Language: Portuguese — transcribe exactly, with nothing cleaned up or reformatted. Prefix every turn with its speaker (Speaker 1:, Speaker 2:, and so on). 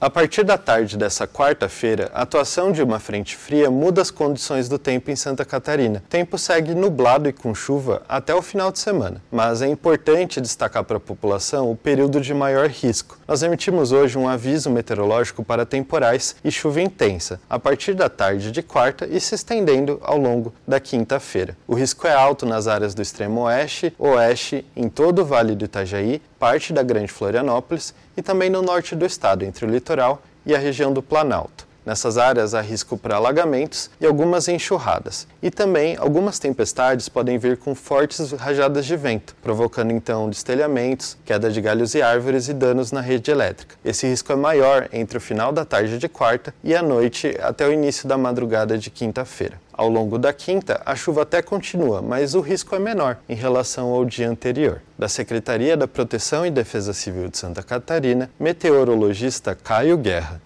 Speaker 1: A partir da tarde dessa quarta-feira, a atuação de uma frente fria muda as condições do tempo em Santa Catarina. O tempo segue nublado e com chuva até o final de semana, mas é importante destacar para a população o período de maior risco. Nós emitimos hoje um aviso meteorológico para temporais e chuva intensa, a partir da tarde de quarta e se estendendo ao longo da quinta-feira. O risco é alto nas áreas do extremo oeste, oeste, em todo o Vale do Itajaí, parte da Grande Florianópolis e também no norte do estado, entre o litoral e a região do Planalto. Nessas áreas há risco para alagamentos e algumas enxurradas. E também algumas tempestades podem vir com fortes rajadas de vento, provocando então destelhamentos, queda de galhos e árvores e danos na rede elétrica. Esse risco é maior entre o final da tarde de quarta e a noite até o início da madrugada de quinta-feira. Ao longo da quinta, a chuva até continua, mas o risco é menor em relação ao dia anterior. Da Secretaria da Proteção e Defesa Civil de Santa Catarina, meteorologista Caio Guerra.